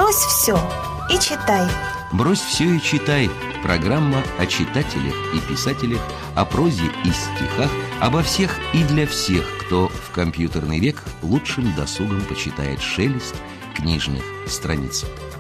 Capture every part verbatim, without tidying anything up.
Брось все и читай. «Брось все и читай» – программа о читателях и писателях, о прозе и стихах, обо всех и для всех, кто в компьютерный век лучшим досугом почитает шелест книжных страниц.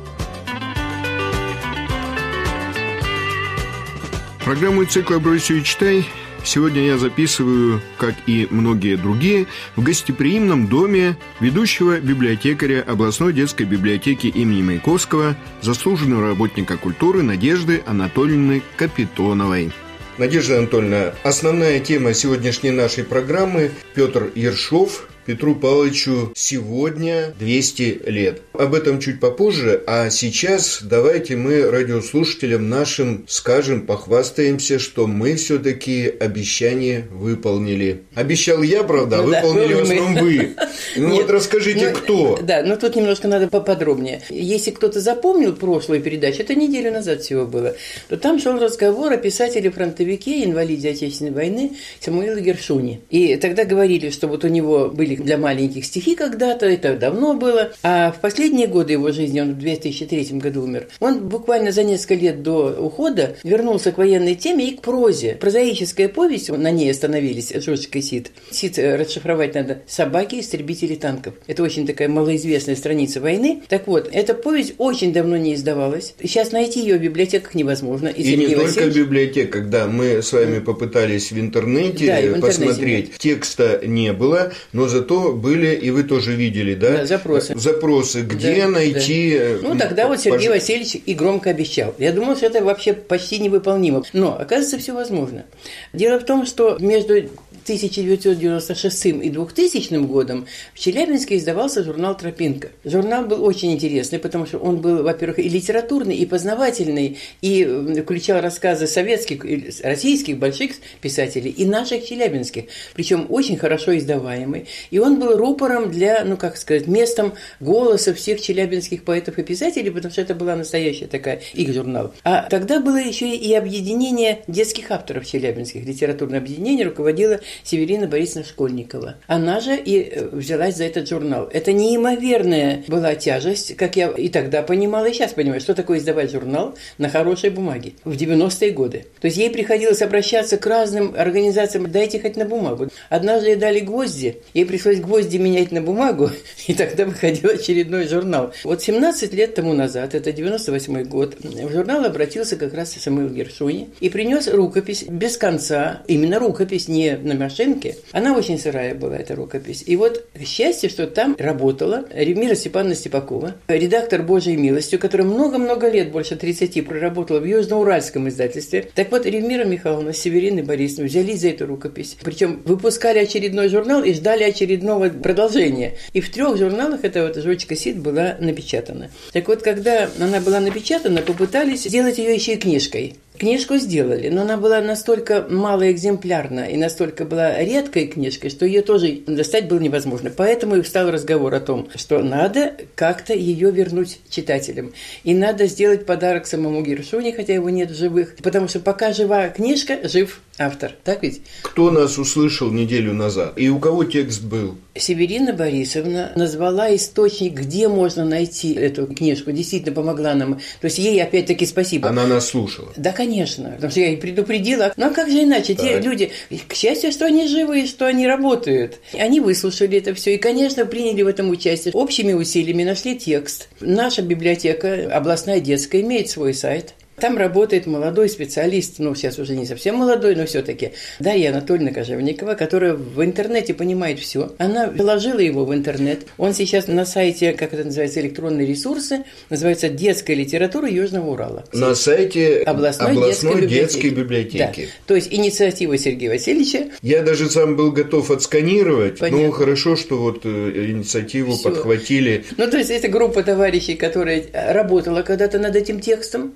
Программу цикла «Брось все и читай» сегодня я записываю, как и многие другие, в гостеприимном доме ведущего библиотекаря областной детской библиотеки имени Маяковского, заслуженного работника культуры Надежды Анатольевны Капитоновой. Надежда Анатольевна, основная тема сегодняшней нашей программы – Петр Ершов. Петру Павловичу сегодня двести лет. Об этом чуть попозже, а сейчас давайте мы радиослушателям нашим скажем, похвастаемся, что мы все-таки обещание выполнили. Обещал я, правда, ну, выполнили да, в основном вы. Ну Нет, вот расскажите, ну, кто? Да, но тут немножко надо поподробнее. Если кто-то запомнил прошлую передачу, это неделю назад всего было, то там шел разговор о писателе-фронтовике, инвалиде Отечественной войны Самуиле Гершуни. И тогда говорили, что вот у него были для маленьких стихи когда-то, это давно было, а в последние годы его жизни, он в две тысячи третьем году умер, он буквально за несколько лет до ухода вернулся к военной теме и к прозе. Прозаическая повесть, на ней остановились, Жоржик и Сид. Сид расшифровать надо «Собаки, истребители танков». Это очень такая малоизвестная страница войны. Так вот, эта повесть очень давно не издавалась. Сейчас найти ее в библиотеках невозможно. И, и не только Васильевич... в библиотеках, когда мы с вами попытались в интернете, да, в интернете посмотреть, нет. Текста не было, но зато были, и вы тоже видели, да? Да, запросы. Запросы, где да, найти... Да. Ну, тогда вот Сергей пож... Васильевич и громко обещал. Я думал, что это вообще почти невыполнимо. Но, оказывается, все возможно. Дело в том, что между тысяча девятьсот девяносто шестым и двухтысячным годом в Челябинске издавался журнал «Тропинка». Журнал был очень интересный, потому что он был, во-первых, и литературный, и познавательный, и включал рассказы советских, российских больших писателей, и наших челябинских, причем очень хорошо издаваемый. И он был рупором для, ну, как сказать, местом голоса всех челябинских поэтов и писателей, потому что это была настоящая такая их журнал. А тогда было еще и объединение детских авторов челябинских, литературное объединение руководило Северина Борисовна Школьникова. Она же и взялась за этот журнал. Это неимоверная была тяжесть, как я и тогда понимала, и сейчас понимаю, что такое издавать журнал на хорошей бумаге в девяностые годы. То есть ей приходилось обращаться к разным организациям, дайте хоть на бумагу. Однажды ей дали гвозди, ей пришлось гвозди менять на бумагу, и тогда выходил очередной журнал. Вот семнадцать лет тому назад, это девяносто восьмой год, в журнал обратился как раз Самуил Гершуни и принес рукопись без конца, именно рукопись, не на машинке. Она очень сырая была, эта рукопись. И вот счастье, что там работала Ремира Степановна Степакова, редактор «Божьей милостью», которая много-много лет, больше тридцати, проработала в Южноуральском издательстве. Так вот, Ремира Михайловна с Севериной Борисовной взялись за эту рукопись. Причем выпускали очередной журнал и ждали очередного продолжения. И в трех журналах эта вот «Жвачка Сид» была напечатана. Так вот, когда она была напечатана, попытались сделать ее еще и книжкой. Книжку сделали, но она была настолько малоэкземплярна и настолько была редкой книжкой, что ее тоже достать было невозможно. Поэтому и встал разговор о том, что надо как-то ее вернуть читателям. И надо сделать подарок самому Гершуни, хотя его нет в живых. Потому что пока жива книжка, жив автор. Так ведь? Кто нас услышал неделю назад? И у кого текст был? Северина Борисовна назвала источник, где можно найти эту книжку. Действительно помогла нам. То есть ей опять-таки спасибо. Она нас слушала? Да, конечно. Потому что я ей предупредила. Ну, а как же иначе? Так. Те люди, к счастью, что они живы и что они работают. Они выслушали это все и, конечно, приняли в этом участие. Общими усилиями нашли текст. Наша библиотека, областная детская, имеет свой сайт. Там работает молодой специалист, ну, сейчас уже не совсем молодой, но все-таки, Дарья Анатольевна Кожевникова, которая в интернете понимает все. Она положила его в интернет. Он сейчас на сайте, как это называется, электронные ресурсы, называется «Детская литература Южного Урала». На сайте областной, областной детской, детской библиотеки. библиотеки. Да. То есть инициатива Сергея Васильевича. Я даже сам был готов отсканировать. Понятно. Ну, хорошо, что вот инициативу все подхватили. Ну, то есть это группа товарищей, которая работала когда-то над этим текстом. Теперь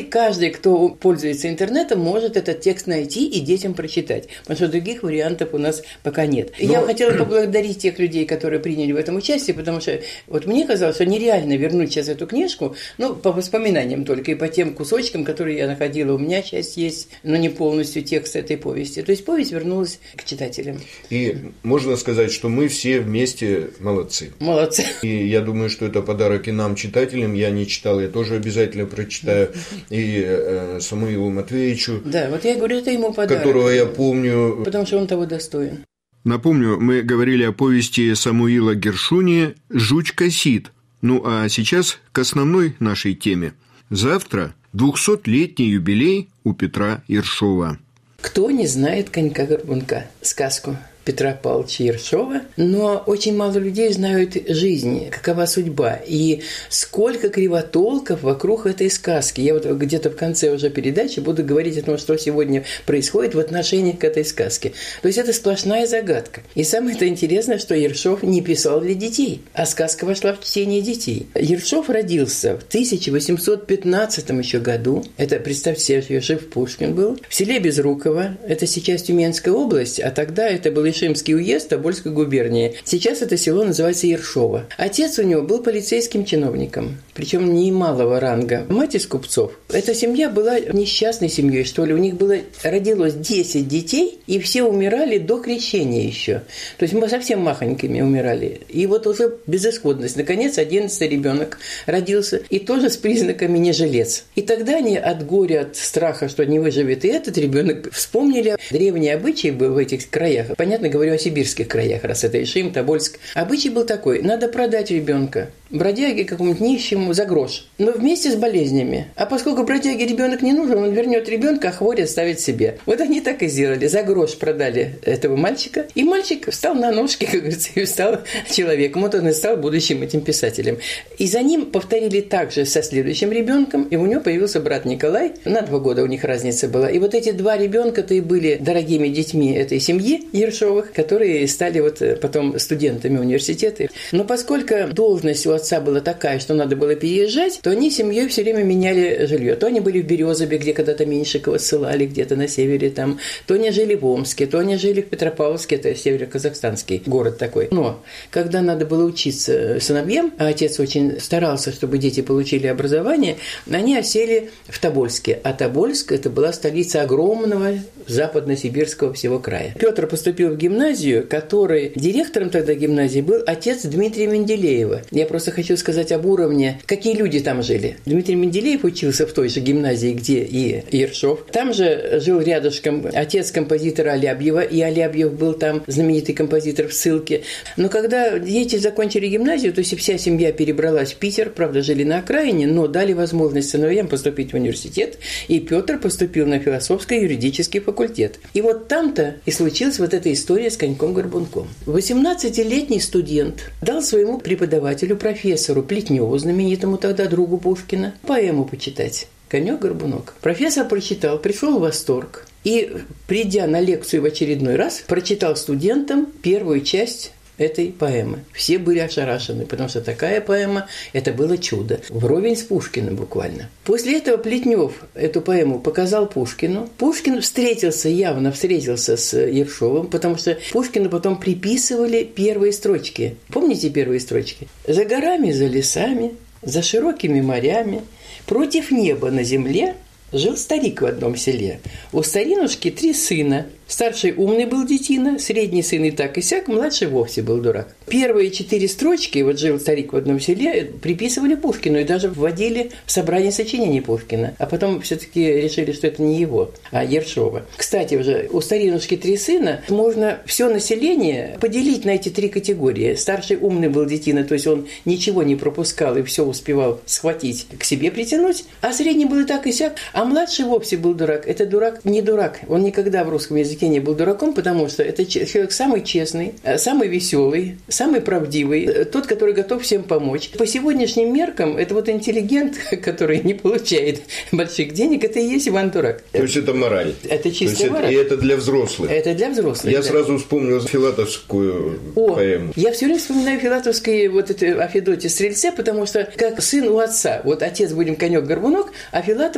каждый, кто пользуется интернетом, может этот текст найти и детям прочитать, потому что других вариантов у нас пока нет. Но... Я хотела поблагодарить тех людей, которые приняли в этом участие, потому что вот мне казалось, что нереально вернуть сейчас эту книжку, ну, по воспоминаниям только и по тем кусочкам, которые я находила. У меня часть есть, но не полностью текст этой повести. То есть повесть вернулась к читателям. И можно сказать, что мы все вместе молодцы. Молодцы. И я думаю, что это подарок и нам, читателям. Я не читал, я тоже обязательно прочитаю. И э, Самуилу Матвеевичу, да, вот я говорю, это ему подарок, которого я помню. Потому что он того достоин. Напомню, мы говорили о повести Самуила Гершуни «Жучка Сид». Ну, а сейчас к основной нашей теме. Завтра двухсотлетний юбилей у Петра Ершова. Кто не знает «Конька-горбунка», сказку Петра Павловича Ершова, но очень мало людей знают жизнь, какова судьба и сколько кривотолков вокруг этой сказки. Я вот где-то в конце уже передачи буду говорить о том, что сегодня происходит в отношении к этой сказке. То есть это сплошная загадка. И самое это интересное, что Ершов не писал для детей, а сказка вошла в чтение детей. Ершов родился в тысяча восемьсот пятнадцатом еще году. Это, представьте себе, жив Пушкин был. В селе Безруково, это сейчас Тюменская область, а тогда это был Шимский уезд Тобольской губернии. Сейчас это село называется Ершово. Отец у него был полицейским чиновником, причем немалого ранга. Мать из купцов. Эта семья была несчастной семьей, что ли. У них было, родилось десять детей, и все умирали до крещения еще. То есть мы совсем махонькими умирали. И вот уже безысходность. Наконец, одиннадцатый ребенок родился, и тоже с признаками не жилец. И тогда они от горя, от страха, что не выживет и этот ребенок, вспомнили древние обычаи в этих краях. Понятно, говорю о сибирских краях, раз это Ишим, Тобольск. Обычай был такой: надо продать ребенка бродяге какому-нибудь нищему за грош, но вместе с болезнями. А поскольку бродяге ребенок не нужен, он вернет ребенка, а хворь оставит себе. Вот они так и сделали. За грош продали этого мальчика, и мальчик встал на ножки, как говорится, и стал человеком. Вот он и стал будущим этим писателем. И за ним повторили также со следующим ребенком, и у него появился брат Николай. На два года у них разница была. И вот эти два ребенка-то и были дорогими детьми этой семьи Ершовых, которые стали вот потом студентами университета. Но поскольку должность у отца была такая, что надо было переезжать, то они семьей все время меняли жилье. То они были в Березове, где когда-то Меньшикова ссылали, где-то на севере там, то они жили в Омске, то они жили в Петропавловске, это северо-казахстанский город такой. Но когда надо было учиться сыновьям, а отец очень старался, чтобы дети получили образование, они осели в Тобольске. А Тобольск – это была столица огромного западно-сибирского всего края. Петр поступил в гимназию, которой директором тогда гимназии был отец Дмитрия Менделеева. Я просто хочу сказать об уровне, какие люди там жили. Дмитрий Менделеев учился в той же гимназии, где и Ершов. Там же жил рядышком отец композитора Алябьева, и Алябьев был там знаменитый композитор в ссылке. Но когда дети закончили гимназию, то есть вся семья перебралась в Питер, правда, жили на окраине, но дали возможность сыновьям поступить в университет, и Петр поступил на философско-юридический факультет. И вот там-то и случилась вот эта история с Коньком-горбунком. восемнадцатилетний студент дал своему преподавателю, профессору Плетневу, знаменитому тогда другу Пушкина, поэму почитать «Конек-горбунок». Профессор прочитал, пришел в восторг и, придя на лекцию в очередной раз, прочитал студентам первую часть этой поэмы. Все были ошарашены, потому что такая поэма – это было чудо. Вровень с Пушкиным буквально. После этого Плетнев эту поэму показал Пушкину. Пушкин встретился, явно встретился с Ершовым, потому что Пушкину потом приписывали первые строчки. Помните первые строчки? «За горами, за лесами, за широкими морями, против неба на земле жил старик в одном селе. У старинушки три сына. Старший умный был детина, средний сын и так и сяк, младший вовсе был дурак». Первые четыре строчки, вот жил старик в одном селе, приписывали Пушкину и даже вводили в собрание сочинений Пушкина. А потом все-таки решили, что это не его, а Ершова. Кстати, уже у старинушки три сына можно все население поделить на эти три категории. Старший умный был детина, то есть он ничего не пропускал и все успевал схватить, к себе притянуть, а средний был и так и сяк, а младший вовсе был дурак. Это дурак не дурак, он никогда в русском языке не был дураком, потому что это человек самый честный, самый веселый, самый правдивый, тот, который готов всем помочь. По сегодняшним меркам это вот интеллигент, который не получает больших денег, это и есть Иван Дурак. То есть это мораль. Это чистая мораль. И это для взрослых. Это для взрослых. Я да. сразу вспомнил филатовскую О, поэму. Я все время вспоминаю филатовские вот это о Федоте Стрельце, потому что как сын у отца. Вот отец будем конек-горбунок, а Филатов тот же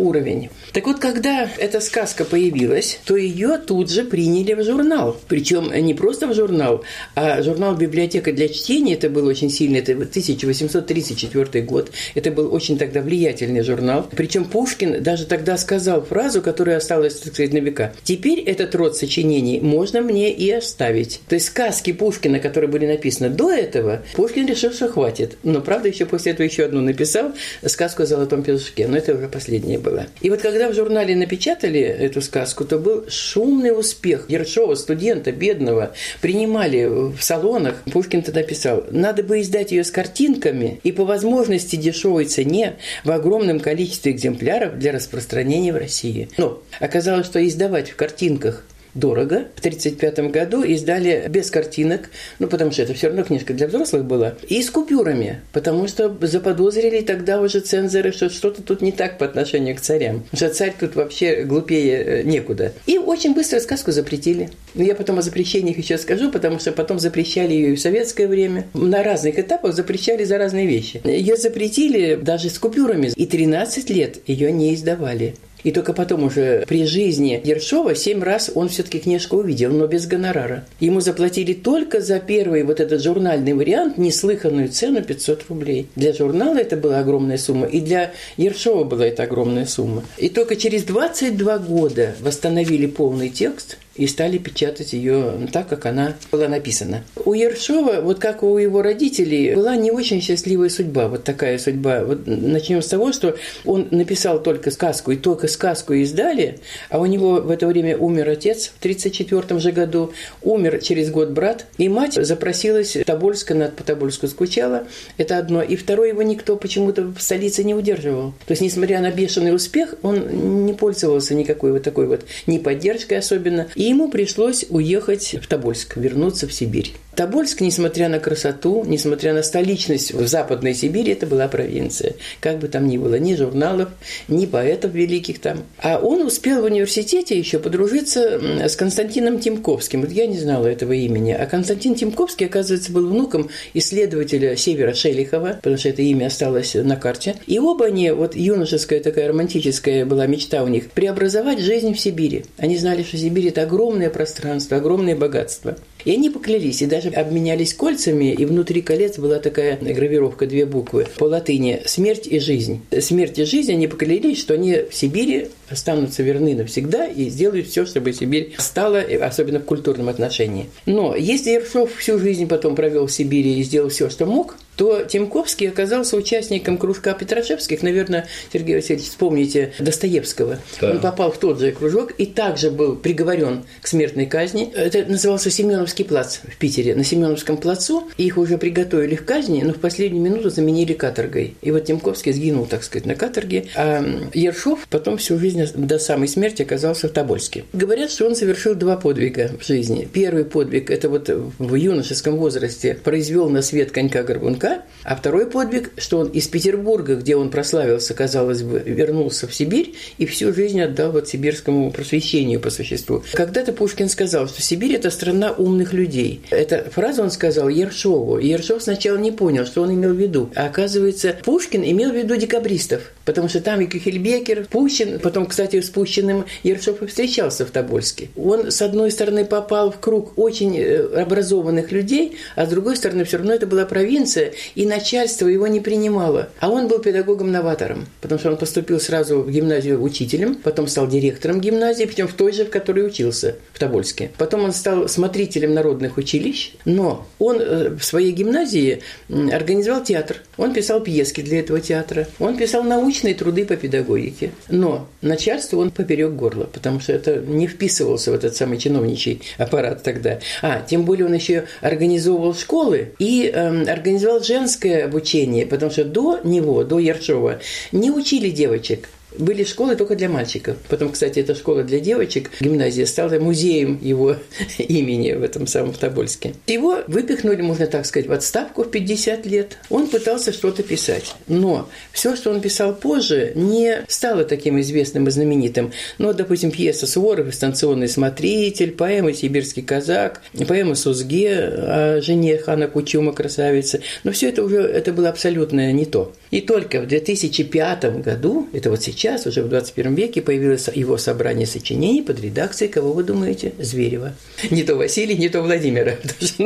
уровень. Так вот, когда эта сказка появилась, то ее тут же приняли в журнал. Причем не просто в журнал, а журнал «Библиотека для чтения». Это был очень сильный, это тысяча восемьсот тридцать четвёртый год. Это был очень тогда влиятельный журнал. Причем Пушкин даже тогда сказал фразу, которая осталась, так сказать, на века. «Теперь этот род сочинений можно мне и оставить». То есть сказки Пушкина, которые были написаны до этого, Пушкин решил, что хватит. Но, правда, еще после этого еще одну написал, сказку о золотом петушке. Но это уже последнее было. И вот когда в журнале напечатали эту сказку, то был шумный успех. Ершова, студента, бедного, принимали в салонах. Пушкин тогда писал: «Надо бы издать ее с картинками и по возможности дешевой цене в огромном количестве экземпляров для распространения в России». Но оказалось, что издавать в картинках дорого. В тридцать пятом году издали без картинок, ну, потому что это все равно книжка для взрослых была, и с купюрами, потому что заподозрили тогда уже цензоры, что что-то тут не так по отношению к царям, что царь тут вообще глупее некуда. И очень быстро сказку запретили. Но я потом о запрещениях еще скажу, потому что потом запрещали ее и в советское время. На разных этапах запрещали за разные вещи. Ее запретили даже с купюрами, и тринадцать лет ее не издавали. И только потом уже при жизни Ершова семь раз он все-таки книжку увидел, но без гонорара. Ему заплатили только за первый вот этот журнальный вариант неслыханную цену пятьсот рублей. Для журнала это была огромная сумма, и для Ершова была это огромная сумма. И только через двадцать два года восстановили полный текст и стали печатать ее так, как она была написана. У Ершова, вот как у его родителей, была не очень счастливая судьба, вот такая судьба. Вот начнем с того, что он написал только сказку, и только сказку издали, а у него в это время умер отец в тридцать четвёртом же году, умер через год брат, и мать запросилась в Тобольск, она по Тобольску скучала, это одно, и второе, его никто почему-то в столице не удерживал. То есть, несмотря на бешеный успех, он не пользовался никакой вот такой вот ни поддержкой особенно, и ему пришлось уехать в Тобольск, вернуться в Сибирь. Тобольск, несмотря на красоту, несмотря на столичность в Западной Сибири, это была провинция. Как бы там ни было, ни журналов, ни поэтов великих там. А он успел в университете еще подружиться с Константином Тимковским. Вот я не знала этого имени. А Константин Тимковский, оказывается, был внуком исследователя Севера Шелихова, потому что это имя осталось на карте. И оба они, вот юношеская такая романтическая была мечта у них, преобразовать жизнь в Сибири. Они знали, что Сибирь – это огромное пространство, огромное богатство. И они поклялись, и даже обменялись кольцами, и внутри колец была такая гравировка, две буквы, по латыни «Смерть и жизнь». «Смерть и жизнь» они поклялись, что они в Сибири останутся верны навсегда и сделают все, чтобы Сибирь стала, особенно в культурном отношении. Но если Ершов всю жизнь потом провел в Сибири и сделал все, что мог, то Тимковский оказался участником кружка Петрашевских. Наверное, Сергей Васильевич, вспомните Достоевского. Да. Он попал в тот же кружок и также был приговорен к смертной казни. Это назывался Семеновский плац в Питере. На Семеновском плацу их уже приготовили к казни, но в последнюю минуту заменили каторгой. И вот Тимковский сгинул, так сказать, на каторге. А Ершов потом всю жизнь до самой смерти оказался в Тобольске. Говорят, что он совершил два подвига в жизни. Первый подвиг – это вот в юношеском возрасте произвел на свет конька-горбунка. А второй подвиг, что он из Петербурга, где он прославился, казалось бы, вернулся в Сибирь и всю жизнь отдал вот сибирскому просвещению по существу. Когда-то Пушкин сказал, что Сибирь – это страна умных людей. Эту фразу он сказал Ершову. И Ершов сначала не понял, что он имел в виду. А оказывается, Пушкин имел в виду декабристов, потому что там и Кюхельбекер, Пущин, потом, кстати, с Пущиным Ершов и встречался в Тобольске. Он, с одной стороны, попал в круг очень образованных людей, а с другой стороны, все равно это была провинция, и начальство его не принимало. А он был педагогом-новатором, потому что он поступил сразу в гимназию учителем, потом стал директором гимназии, причем в той же, в которой учился, в Тобольске. Потом он стал смотрителем народных училищ, но он в своей гимназии организовал театр. Он писал пьески для этого театра, он писал научные труды по педагогике. Но начальству он поперек горла, потому что это не вписывался в этот самый чиновничий аппарат тогда. А, тем более он еще организовывал школы и э, организовал женское обучение, потому что до него, до Ершова, не учили девочек. Были школы только для мальчиков. Потом, кстати, эта школа для девочек, гимназия, стала музеем его имени в этом самом Тобольске. Его выпихнули, можно так сказать, в отставку в пятьдесят лет. Он пытался что-то писать. Но все, что он писал позже, не стало таким известным и знаменитым. Ну, допустим, пьеса Суворов «Станционный смотритель», поэма «Сибирский казак», поэма Сузге о жене хана Кучума, красавицы. Но все это уже это было абсолютно не то. И только в две тысячи пятом году, это вот сейчас, сейчас, уже в двадцать первом веке, появилось его собрание сочинений под редакцией, кого вы думаете? Зверева. Не то Василий, не то Владимира.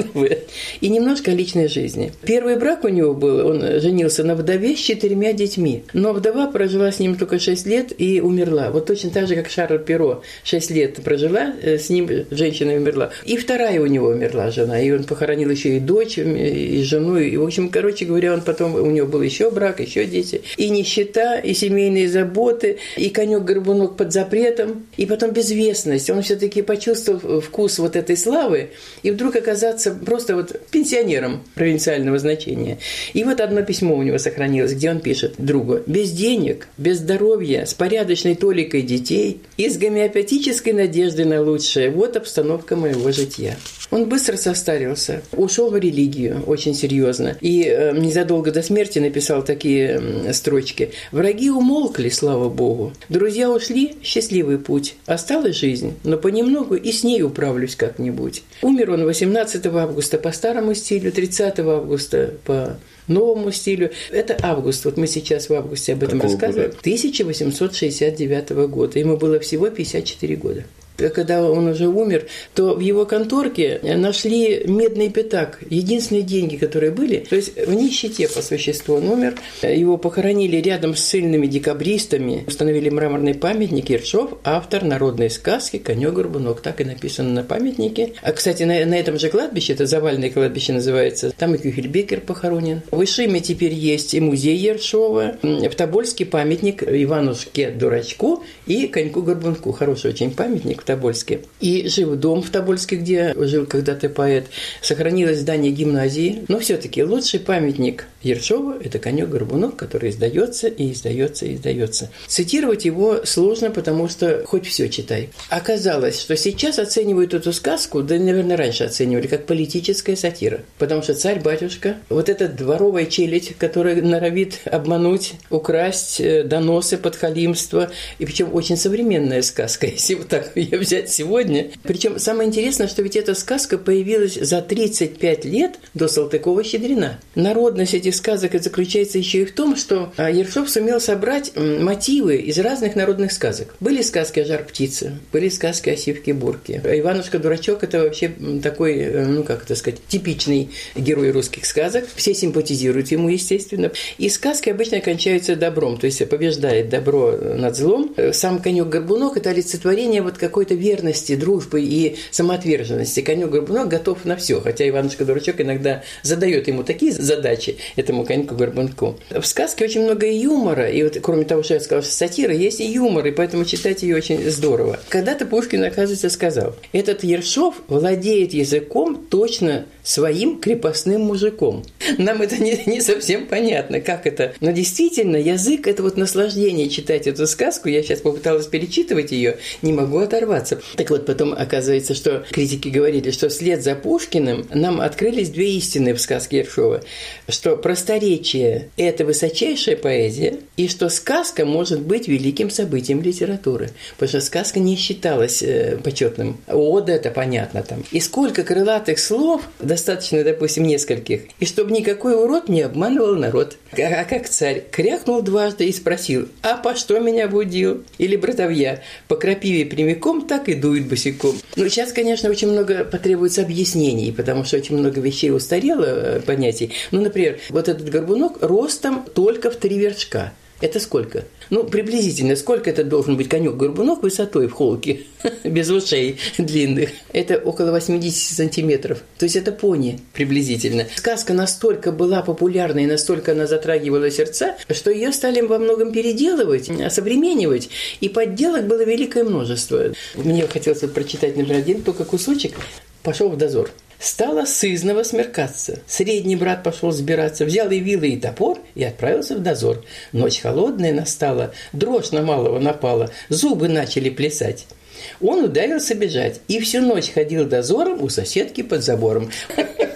И немножко о личной жизни. Первый брак у него был, он женился на вдове с четырьмя детьми. Но вдова прожила с ним только шесть лет и умерла. Вот точно так же, как Шарль Перро шесть лет прожила, с ним женщина умерла. И вторая у него умерла жена. И он похоронил еще и дочь, и жену. И, в общем, короче говоря, он потом, у него был еще брак, еще дети. И нищета, и семейные заботы, и конек-горбунок под запретом, и потом безвестность. Он все-таки почувствовал вкус вот этой славы, и вдруг оказаться просто вот пенсионером провинциального значения. И вот одно письмо у него сохранилось, где он пишет другу: «Без денег, без здоровья, с порядочной толикой детей и с гомеопатической надеждой на лучшее. Вот обстановка моего жития». Он быстро состарился, ушел в религию очень серьезно. И э, незадолго до смерти написал такие э, строчки: «Враги умолкли, слава Богу. Друзья ушли, счастливый путь. Осталась жизнь, но понемногу и с ней управлюсь как-нибудь». Умер он восемнадцатого августа по старому стилю, тридцатого августа по новому стилю. Это август. Вот мы сейчас в августе об этом Какого рассказываем. Года? тысяча восемьсот шестьдесят девятого года. Ему было всего пятьдесят четыре года. Когда он уже умер, то в его конторке нашли медный пятак, единственные деньги, которые были. То есть в нищете по существу он умер. Его похоронили рядом с ссыльными декабристами. Установили мраморный памятник. Ершов, автор народной сказки «Конек-горбунок». Так и написано на памятнике. А, кстати, на, на этом же кладбище, это завальное кладбище называется, там и Кюхельбекер похоронен. В Ишиме теперь есть и музей Ершова, в Тобольске памятник Иванушке-дурачку и Коньку-горбунку. Хороший очень памятник в Тобольске. И жив дом в Тобольске, где жил когда-то поэт. Сохранилось здание гимназии. Но все-таки лучший памятник Ершова – это «Конек-горбунок», который издается и издается и издается. Цитировать его сложно, потому что хоть все читай. Оказалось, что сейчас оценивают эту сказку, да, наверное, раньше оценивали, как политическая сатира. Потому что царь-батюшка, вот эта дворовая челядь, которая норовит обмануть, украсть, доносы, подхалимство, и причем очень современная сказка, если вот так ее взять сегодня. Причем самое интересное, что ведь эта сказка появилась за тридцать пять лет до Салтыкова-Щедрина. Народность этих сказок заключается еще и в том, что Ершов сумел собрать мотивы из разных народных сказок. Были сказки о жар-птице, были сказки о сивке-бурке. Иванушка-дурачок – это вообще такой, ну как это сказать, типичный герой русских сказок. Все симпатизируют ему, естественно. И сказки обычно кончаются добром, то есть побеждает добро над злом. Сам Конек-горбунок – это олицетворение вот какой-то верности, дружбы и самоотверженности. Конек-горбунок готов на все, хотя Иванушка-дурачок иногда задает ему такие задачи, этому Коньку-горбунку. В сказке очень много юмора, и вот кроме того, что я сказала, что сатира, есть и юмор, и поэтому читать ее очень здорово. Когда-то Пушкин, оказывается, сказал: «Этот Ершов владеет языком точно своим крепостным мужиком». Нам это не, не совсем понятно, как это. Но действительно, язык – это вот наслаждение читать эту сказку. Я сейчас попыталась перечитывать ее, не могу оторваться. Так вот, потом оказывается, что критики говорили, что вслед за Пушкиным нам открылись две истины в сказке Ершова. Что просторечие – это высочайшая поэзия, и что сказка может быть великим событием литературы. Потому что сказка не считалась э, почетным. Ода – это понятно там. И сколько крылатых слов, достаточно, допустим, нескольких, и чтобы никакой урод не обманывал народ. А как царь крякнул дважды и спросил: «А по что меня будил?» Или братовья: «По крапиве прямиком так и дует босиком». Ну, сейчас, конечно, очень много потребуется объяснений, потому что очень много вещей устарело, понятий. Ну, например, вот этот горбунок ростом только в три вершка. Это сколько? Ну, приблизительно, сколько это должен быть конек-горбунок высотой в холке, без ушей длинных? Это около восемьдесят сантиметров. То есть это пони приблизительно. Сказка настолько была популярна и настолько она затрагивала сердца, что ее стали во многом переделывать, осовременивать, и подделок было великое множество. Мне хотелось вот прочитать, например, один только кусочек. «Пошел в дозор. Стало сызново смеркаться. Средний брат пошел сбираться, взял и вилы, и топор, и отправился в дозор. Ночь холодная настала, дрожь на малого напала, зубы начали плясать. Он ударился бежать, и всю ночь ходил дозором у соседки под забором».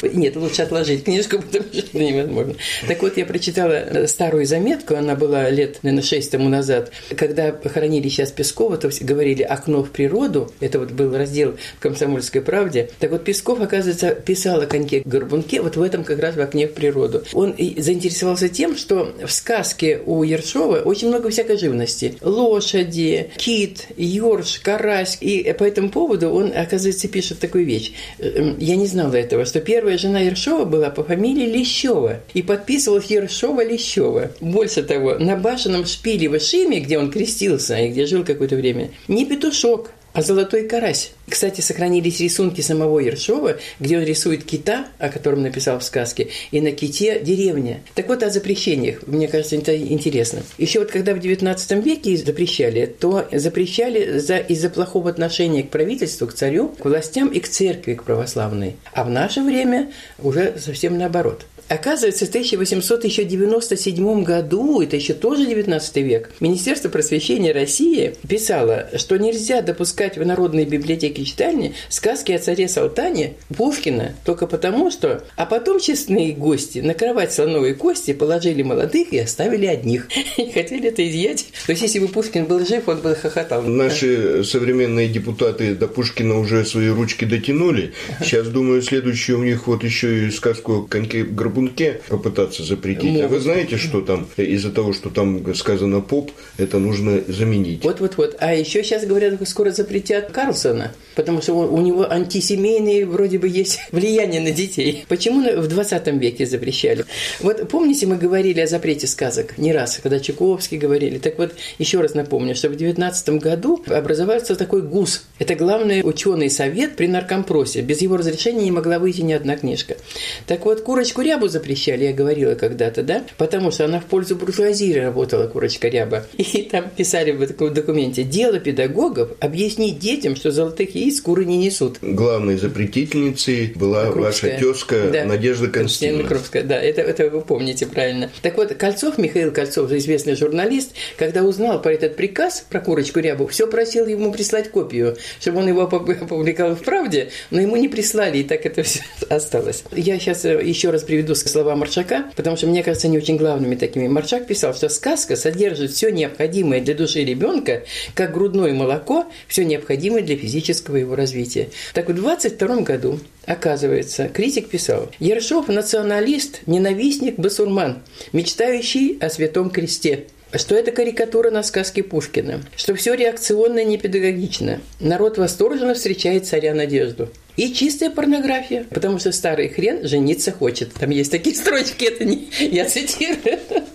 Нет, лучше отложить книжку, потому что это невозможно. Так вот, я прочитала старую заметку, она была лет, наверное, шесть тому назад, когда хоронили сейчас Пескова, то говорили «Окно в природу», это вот был раздел в «Комсомольской правде». Так вот, Песков, оказывается, писал о коньке-горбунке вот в этом как раз в «Окне в природу». Он заинтересовался тем, что в сказке у Ершова очень много всякой живности. Лошади, кит, ёрш, карась. И по этому поводу он, оказывается, пишет такую вещь. Я не знала этого, что первая жена Ершова была по фамилии Лещева. И подписывалась Ершова-Лещева. Больше того, на башенном шпиле в Ишиме, где он крестился и где жил какое-то время, не петушок, а золотой карась. Кстати, сохранились рисунки самого Ершова, где он рисует кита, о котором написал в сказке, и на ките деревня. Так вот, о запрещениях. Мне кажется, это интересно. Еще вот когда в девятнадцатом веке запрещали, то запрещали за, из-за плохого отношения к правительству, к царю, к властям и к церкви, к православной. А в наше время уже совсем наоборот. Оказывается, в тысяча восемьсот девяносто седьмом году, это еще тоже девятнадцатый век, Министерство просвещения России писало, что нельзя допускать в народные библиотеки и читальни сказки о царе Салтане Пушкина только потому, что... А потом честные гости на кровать слоновой кости положили молодых и оставили одних. И хотели это изъять. То есть, если бы Пушкин был жив, он бы хохотал. Наши современные депутаты до Пушкина уже свои ручки дотянули. Сейчас, думаю, следующее у них вот еще и сказку о коньке-горбунке попытаться запретить. Могут. А вы знаете, что там из-за того, что там сказано поп, это нужно заменить? Вот-вот-вот. А еще сейчас говорят, скоро запретят Карлсона, потому что у него антисемейные вроде бы есть влияние на детей. Почему в двадцатом веке запрещали? Вот помните, мы говорили о запрете сказок не раз, когда Чуковский говорили. Так вот, еще раз напомню, что в девятнадцатом году образовался такой ГУС. Это главный ученый совет при наркомпросе. Без его разрешения не могла выйти ни одна книжка. Так вот, Курочку Рябу запрещали, я говорила когда-то, да? Потому что она в пользу буржуазии работала, Курочка Ряба. И там писали в таком документе: дело педагогов объяснить детям, что золотых яиц куры не несут. Главной запретительницей была Крупская. Ваша тезка, да. Надежда Константиновна. Крупская, да, это, это вы помните правильно. Так вот, Кольцов, Михаил Кольцов, известный журналист, когда узнал про этот приказ, про Курочку Рябу, все просил ему прислать копию, чтобы он его опубликовал в «Правде», но ему не прислали, и так это все осталось. Я сейчас еще раз приведу слова Маршака, потому что, мне кажется, они очень главными такими. Маршак писал, что сказка содержит все необходимое для души ребенка, как грудное молоко, все необходимое для физического его развития. Так вот, в двадцать втором году, оказывается, критик писал: Ершов – националист, ненавистник, басурман, мечтающий о Святом Кресте. Что это карикатура на сказки Пушкина, что все реакционно и непедагогично. Народ восторженно встречает царя Надежду. И чистая порнография, потому что старый хрен жениться хочет. Там есть такие строчки, это не я цитирую.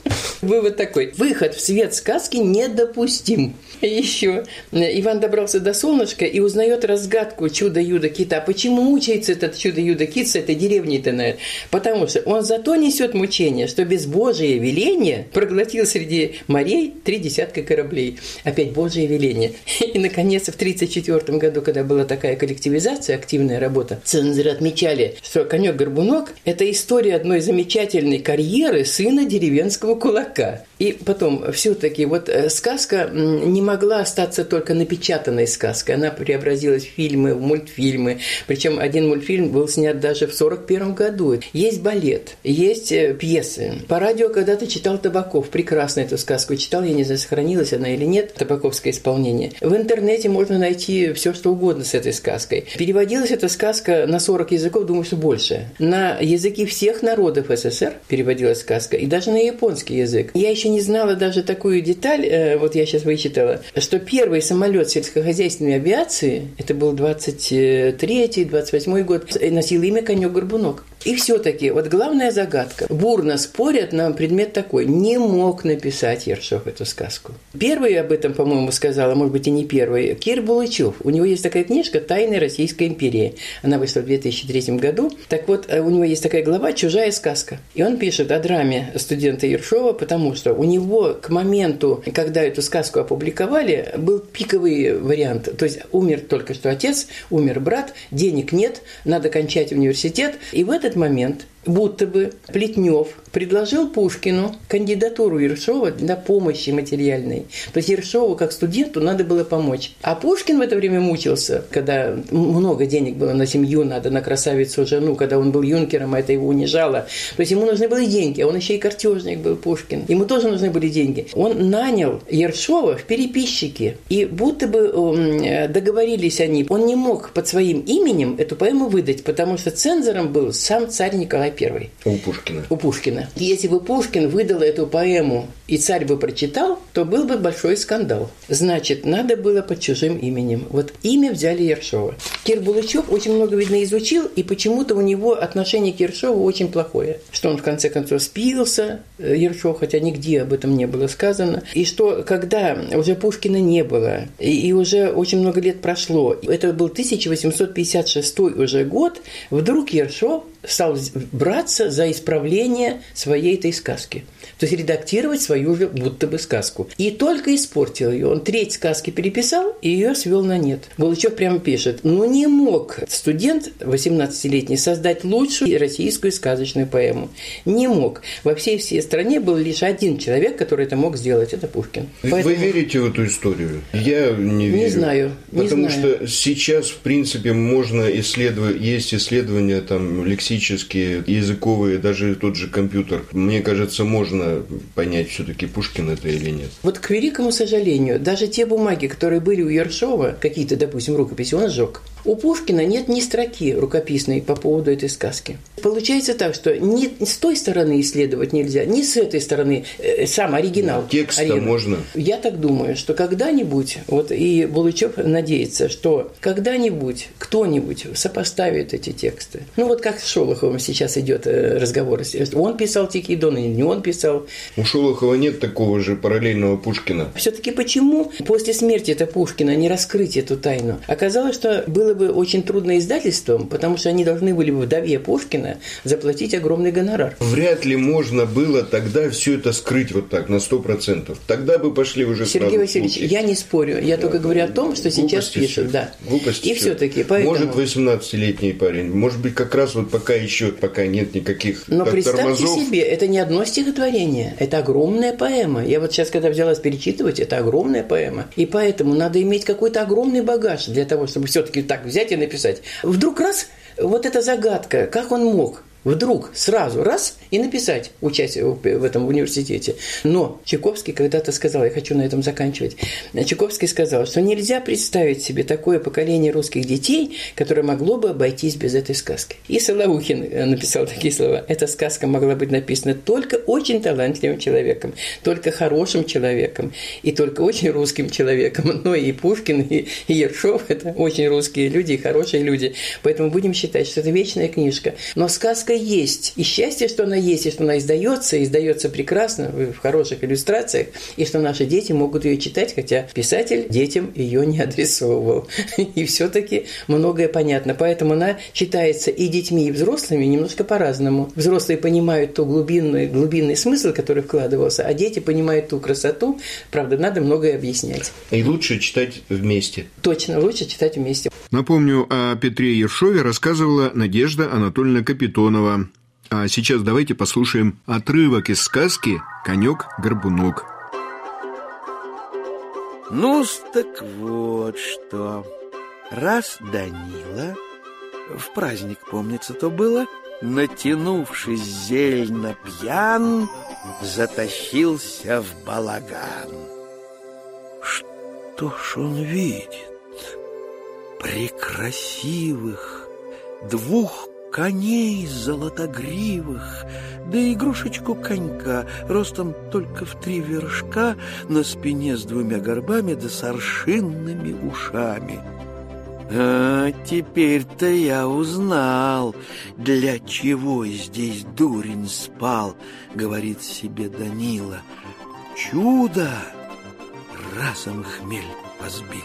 Вывод такой: выход в свет сказки недопустим. Еще Иван добрался до солнышка и узнает разгадку чудо-юдо-кита. Почему мучается этот чудо-юдо-кит с этой деревней-то, наверное? Потому что он зато несет мучение, что без Божие веления проглотил среди морей три десятка кораблей. Опять Божие веление. И, наконец, в тридцать четвёртом году, когда была такая коллективизация, активная работа, цензоры отмечали, что «Конек-горбунок» – это история одной замечательной карьеры сына деревенского кулака. И потом, все-таки, вот сказка не могла остаться только напечатанной сказкой. Она преобразилась в фильмы, в мультфильмы. Причем один мультфильм был снят даже в сорок первом году. Есть балет, есть пьесы. По радио когда-то читал Табаков. Прекрасно эту сказку читал. Я не знаю, сохранилась она или нет, табаковское исполнение. В интернете можно найти все, что угодно с этой сказкой. Переводилась эта сказка на сорок языков, думаю, что больше. На языки всех народов СССР переводилась сказка. И даже на японский язык. Я еще не знала даже такую деталь, вот я сейчас вычитала, что первый самолет сельскохозяйственной авиации, это был двадцать третий двадцать восьмой год, носил имя «Конек-горбунок». И все-таки, вот главная загадка. Бурно спорят на предмет такой: не мог написать Ершов эту сказку. Первый об этом, по-моему, сказал, а может быть и не первый, Кир Булычев. У него есть такая книжка «Тайны Российской империи». Она вышла в две тысячи третьем году. Так вот, у него есть такая глава «Чужая сказка». И он пишет о драме студента Ершова, потому что у него к моменту, когда эту сказку опубликовали, был пиковый вариант. То есть умер только что отец, умер брат, денег нет, надо кончать университет. И в этот момент будто бы Плетнев предложил Пушкину кандидатуру Ершова для помощи материальной. То есть Ершову, как студенту, надо было помочь. А Пушкин в это время мучился, когда много денег было на семью, надо на красавицу жену, когда он был юнкером, а это его унижало. То есть ему нужны были деньги, а он еще и картежник был, Пушкин. Ему тоже нужны были деньги. Он нанял Ершова в переписчики, и будто бы договорились они. Он не мог под своим именем эту поэму выдать, потому что цензором был сам царь Николай Первый. У Пушкина. У Пушкина. Если бы Пушкин выдал эту поэму, и царь бы прочитал, то был бы большой скандал. Значит, надо было под чужим именем. Вот имя взяли Ершова. Кир Булычев очень много, видно, изучил, и почему-то у него отношение к Ершову очень плохое. Что он, в конце концов, спился, Ершов, хотя нигде об этом не было сказано. И что, когда уже Пушкина не было, и, и уже очень много лет прошло, это был тысяча восемьсот пятьдесят шестой уже год, вдруг Ершов стал браться за исправление своей этой сказки. То есть редактировать свою же будто бы сказку. И только испортил ее. Он треть сказки переписал и ее свел на нет. Булычев прямо пишет: ну не мог студент восемнадцатилетний создать лучшую российскую сказочную поэму. Не мог. Во всей всей стране был лишь один человек, который это мог сделать. Это Пушкин. Поэтому... Вы верите в эту историю? Я не верю. Не знаю. Не Потому знаю. что сейчас, в принципе, можно исследовать, есть исследования там лексические, языковые, даже тот же компьютер. Мне кажется, можно понять, все-таки Пушкин это или нет. Вот к великому сожалению, даже те бумаги, которые были у Ершова, какие-то, допустим, рукописи, он сжег. У Пушкина нет ни строки рукописной по поводу этой сказки. Получается так, что ни с той стороны исследовать нельзя, ни с этой стороны, э, сам оригинал. Да, текст-то можно. Я так думаю, что когда-нибудь, вот и Булычев надеется, что когда-нибудь кто-нибудь сопоставит эти тексты. Ну вот как с Шолоховым сейчас идет разговор. Он писал «Тихий Дон» или не он писал. У Шолохова нет такого же параллельного Пушкина. Все-таки почему после смерти-то Пушкина не раскрыть эту тайну? Оказалось, что было бы очень трудно издательством, потому что они должны были бы вдове Пушкина заплатить огромный гонорар. Вряд ли можно было тогда все это скрыть вот так, на сто процентов. Тогда бы пошли уже Сергей сразу Васильевич, слухи. Я не спорю, я да, только говорю о том, что сейчас глупости пишут. Все. Да. Глупости И все. все-таки поэтому... Может, восемнадцатилетний парень, может быть, как раз вот пока еще, пока нет никаких Но так, представьте тормозов. себе, это не одно стихотворение, это огромная поэма. Я вот сейчас, когда взялась перечитывать, это огромная поэма. И поэтому надо иметь какой-то огромный багаж для того, чтобы все-таки так взять и написать. Вдруг раз, вот эта загадка, как он мог? Вдруг сразу раз и написать, учась в этом университете. Но Чайковский когда-то сказал, я хочу на этом заканчивать, Чайковский сказал, что нельзя представить себе такое поколение русских детей, которое могло бы обойтись без этой сказки. И Солоухин написал такие слова. Эта сказка могла быть написана только очень талантливым человеком, только хорошим человеком и только очень русским человеком. Но и Пушкин, и Ершов – это очень русские люди и хорошие люди. Поэтому будем считать, что это вечная книжка. Но сказка есть. И счастье, что она есть, и что она издается, и издается прекрасно, в хороших иллюстрациях, и что наши дети могут ее читать, хотя писатель детям ее не адресовывал. И все-таки многое понятно. Поэтому она читается и детьми, и взрослыми немножко по-разному. Взрослые понимают ту глубинный, глубинный смысл, который вкладывался, а дети понимают ту красоту. Правда, надо многое объяснять. И лучше читать вместе. Точно, лучше читать вместе. Напомню, о Петре Ершове рассказывала Надежда Анатольевна Капитонова. А сейчас давайте послушаем отрывок из сказки «Конек-горбунок». Ну-с, так вот что. Раз Данила, в праздник, помнится, то было, натянувшись зельно пьян, затащился в балаган. Что ж он видит? Прекрасивых двух коней золотогривых, да игрушечку конька, ростом только в три вершка, на спине с двумя горбами да с аршинными ушами. А теперь-то я узнал, для чего здесь дурень спал, говорит себе Данила. Чудо! Разом хмель позбило.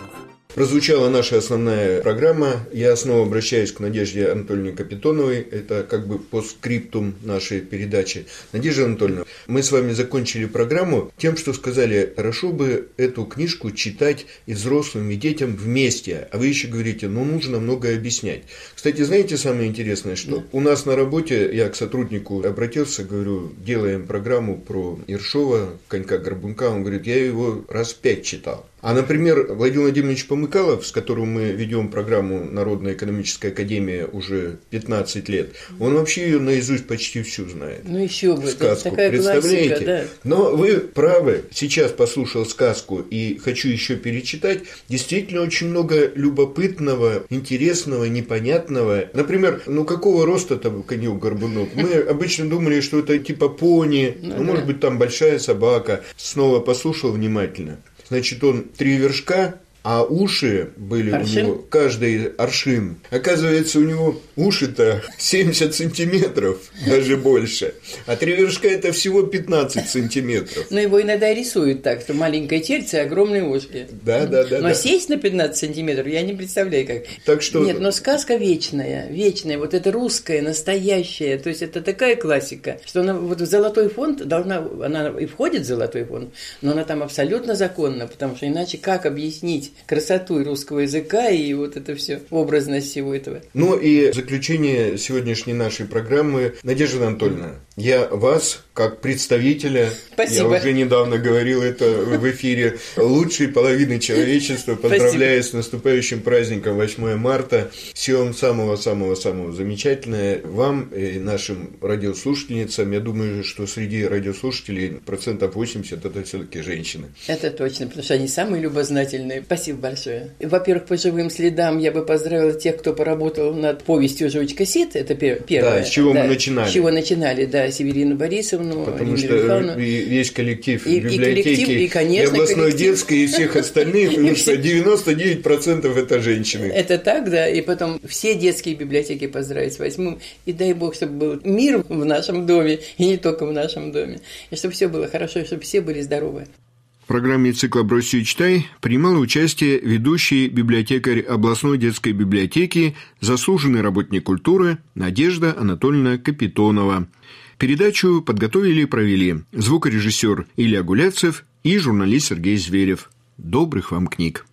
Прозвучала наша основная программа. Я снова обращаюсь к Надежде Анатольевне Капитоновой. Это как бы постскриптум нашей передачи. Надежда Анатольевна, мы с вами закончили программу тем, что сказали, хорошо бы эту книжку читать и взрослым, и детям вместе. А вы еще говорите, ну, нужно многое объяснять. Кстати, знаете, самое интересное, что да. у нас на работе, я к сотруднику обратился, говорю, делаем программу про Ершова, конька-горбунка. Он говорит, я его раз пять читал. А, например, Владимир Владимирович Помыкалов, с которым мы ведем программу Народная экономическая академия уже пятнадцать лет, он вообще ее наизусть почти всю знает. Ну еще бы, сказку. Такая Представляете? Классика, да. Но вы правы. Сейчас послушал сказку и хочу еще перечитать. Действительно очень много любопытного, интересного, непонятного. Например, ну какого роста там конек-горбунок? Мы обычно думали, что это типа пони, ну, ну да. может быть там большая собака. Снова послушал внимательно. Значит, он три вершка, а уши были аршин? У него, каждый аршин. Оказывается, у него уши-то семьдесят сантиметров, даже больше. А три вершка – это всего пятнадцать сантиметров. Но его иногда рисуют так, что маленькое тельце, огромные ушки. Да, да, да. Но да. сесть на пятнадцать сантиметров я не представляю, как. Так что... Нет, но сказка вечная, вечная. Вот это русская, настоящая. То есть, это такая классика, что она вот в золотой фонд должна... Она и входит в золотой фонд, но она там абсолютно законна, потому что иначе как объяснить красоту русского языка и вот это все, образность всего этого. Ну и в заключение сегодняшней нашей программы, Надежда Анатольевна, я вас, как представителя, Спасибо. Я уже недавно говорил это в эфире, лучшей половины человечества, поздравляю Спасибо. С наступающим праздником восьмое марта. Всего вам самого-самого-самого замечательного. Вам и нашим радиослушательницам, я думаю, что среди радиослушателей процентов восемьдесят это все-таки женщины. Это точно, потому что они самые любознательные. Спасибо большое. Во-первых, по живым следам я бы поздравила тех, кто поработал над повестью «Жучка Сид». Это первое. Да, с чего да, мы начинали. С чего начинали, да, Северину Борисовну, Потому Ирину что Михайловну. есть коллектив и, библиотеки, и, коллектив, и, конечно, и областной коллектив. детской, и всех остальных, потому что девяносто девять процентов это женщины. Это так, да, и потом все детские библиотеки поздравить с восьмым, и дай Бог, чтобы был мир в нашем доме, и не только в нашем доме, и чтобы все было хорошо, и чтобы все были здоровы. В программе цикла «Брось и читай» принимала участие ведущий библиотекарь областной детской библиотеки, заслуженный работник культуры Надежда Анатольевна Капитонова. Передачу подготовили и провели звукорежиссер Илья Гуляцев и журналист Сергей Зверев. Добрых вам книг!